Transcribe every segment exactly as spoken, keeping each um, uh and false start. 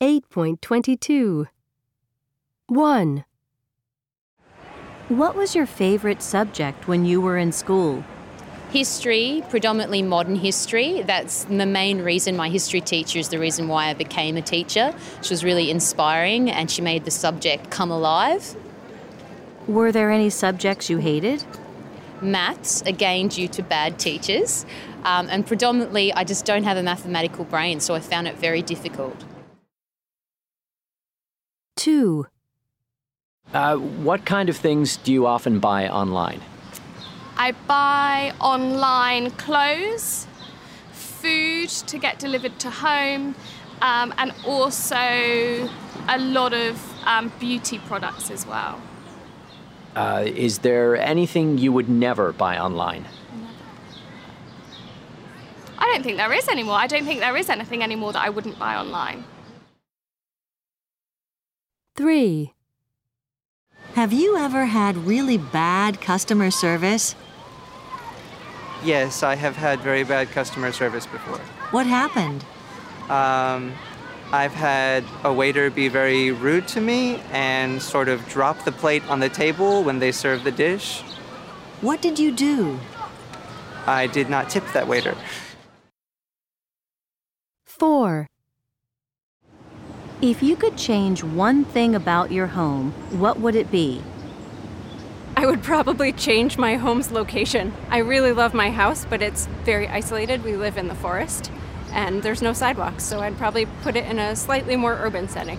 eight point two two. one. What was your favorite subject when you were in school? History, predominantly modern history. That's the main reason my history teacher is the reason why I became a teacher. She was really inspiring and she made the subject come alive. Were there any subjects you hated? Maths, again due to bad teachers. Um, and predominantly I just don't have a mathematical brain, so I found it very difficult. two. Uh, what kind of things do you often buy online? I buy online clothes, food to get delivered to home, um, and also a lot of um, beauty products as well. Uh, is there anything you would never buy online? I don't think there is anymore. I don't think there is anything anymore that I wouldn't buy online. three. Have you ever had really bad customer service? Yes, I have had very bad customer service before. What happened? Um, I've had a waiter be very rude to me and sort of drop the plate on the table when they serve the dish. What did you do? I did not tip that waiter. four. If you could change one thing about your home, what would it be? I would probably change my home's location. I really love my house, but it's very isolated. We live in the forest, and there's no sidewalks, so I'd probably put it in a slightly more urban setting.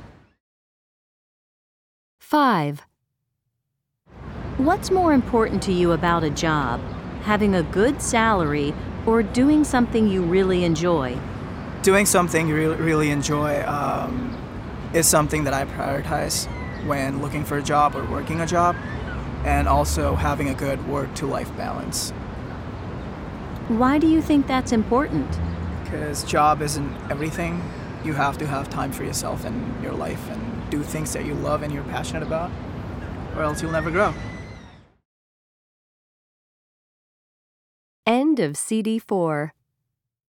five. What's more important to you about a job? Having a good salary or doing something you really enjoy? Doing something you really, really enjoy um, is something that I prioritize when looking for a job or working a job, and also having a good work-to-life balance. Why do you think that's important? Because job isn't everything. You have to have time for yourself and your life and do things that you love and you're passionate about, or else you'll never grow. End of C D four.